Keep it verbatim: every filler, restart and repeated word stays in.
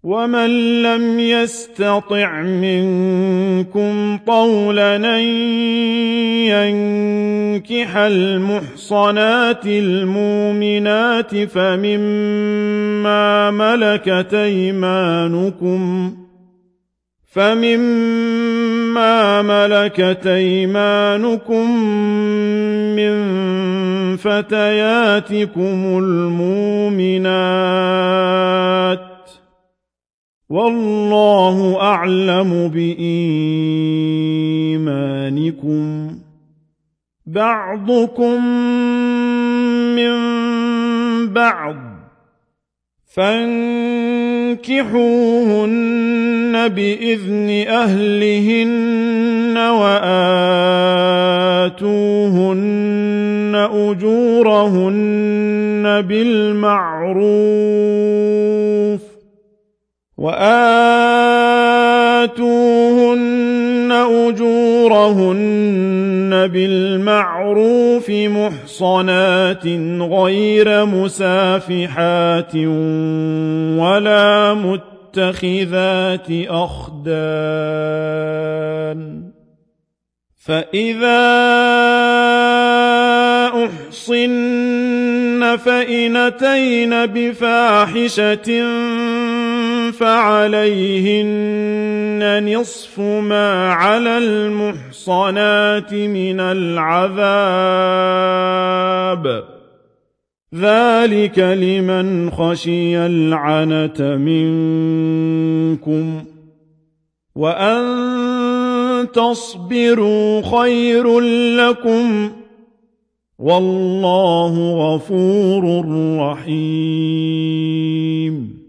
ومن لم يستطع منكم طولا أن ينكح المحصنات المؤمنات فمما ملكت أيمانكم فمما ملكت أيمانكم من فتياتكم المؤمنات والله أعلم بإيمانكم بعضكم من بعض فانكحوهن بإذن أهلهن وآتوهن أجورهن بالمعروف وآتوهن أجورهن بالمعروف محصنات غير مسافحات ولا متخذات أخدان فإذا أحصن فإن أتين بفاحشة فعليهن نصف ما على المحصنات من العذاب ذلك لمن خشي العنة منكم وأن تصبروا خير لكم والله غفور رحيم